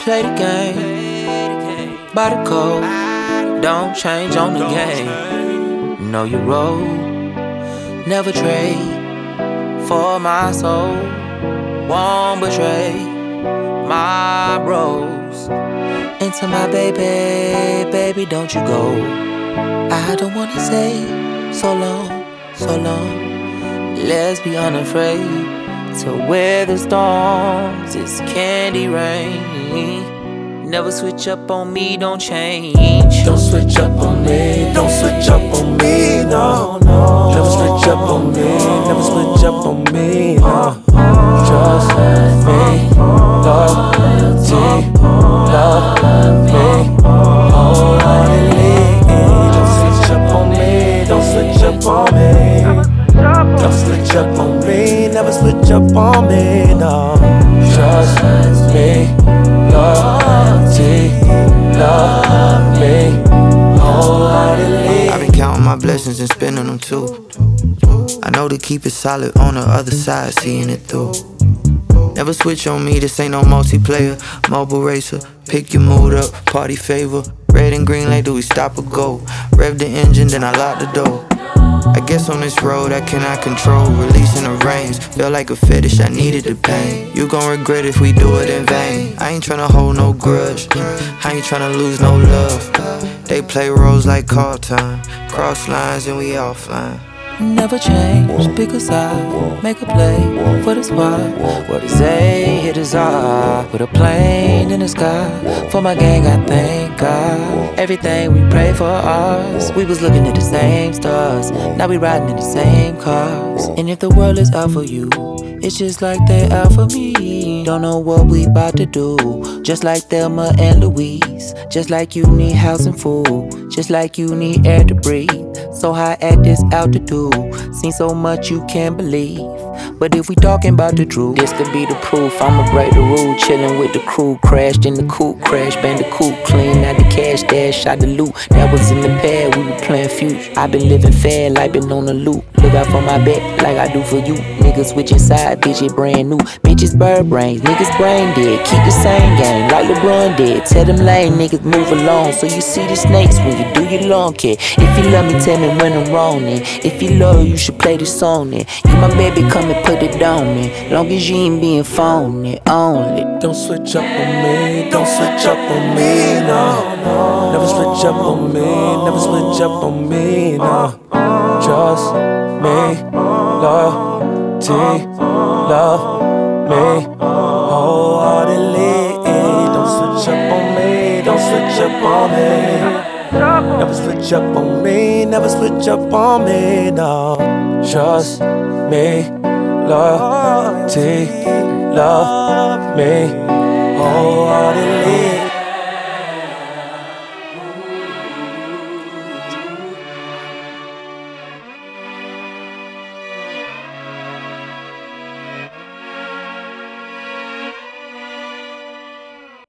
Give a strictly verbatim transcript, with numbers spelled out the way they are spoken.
play the game by the code. Don't change on the game. Know your role. Never trade for my soul. Won't betray my bros. Into my baby, baby, don't you go. I don't wanna say so long, so long. Let's be unafraid to weather the storms. It's candy rain. Never switch up on me, don't change. Don't switch up on me, don't switch up on me, no, no. Never switch up on me, never switch up on me, no. Trust me, loyalty, love me wholeheartedly. Don't switch up on me, don't switch up on me. Don't switch up on me, never switch up on me, no. Trust me, loyalty, love me wholeheartedly. I've been counting my blessings and spending them too. I know to keep it solid on the other side, seeing it through. Never switch on me, this ain't no multiplayer. Mobile racer, pick your mood up, party favor. Red and green light, do we stop or go? Rev the engine, then I lock the door. I guess on this road I cannot control, releasing the reins. Feel like a fetish, I needed the pain. You gon' regret if we do it in vain. I ain't tryna hold no grudge, I ain't tryna lose no love. They play roles like call time, cross lines and we offline. Never change, pick a side, make a play for the squad. What is A, hit is R. With a plane in the sky, for my gang I thank God. Everything we pray for ours. We was looking at the same stars, now we riding in the same cars. And if the world is out for you, it's just like they out for me. Don't know what we bout to do, just like Thelma and Louise. Just like you need house and food, just like you need air to breathe. So high at this altitude, seen so much you can't believe. But if we talking about the truth, this could be the proof. I'ma break the rule, chillin' with the crew. Crashed in the coupe, crash, bang the coupe. Clean out the cash, dash, shot the loot. That was in the pad, we were playing future. I been living fair, like been on the loop. Look out for my back, like I do for you. Niggas switching side, bitch, it brand new. Bitches bird brains, niggas brain dead. Keep the same game, like LeBron did. Tell them lame niggas move along, so you see the snakes when you do your lawn care. If you love me, tell me when I'm wrong then. If you love, you should play this song then. You my baby, come and put it on me. Long as you ain't being phony, only. Don't switch up on me, don't switch up on me, no. Never switch up on me, never switch up on me, no. Trust me, loyalty, love me wholeheartedly. Don't switch up on me, don't switch up on me. Never switch up on me, never switch up on me, no. Trust me, loyalty, love me wholeheartedly.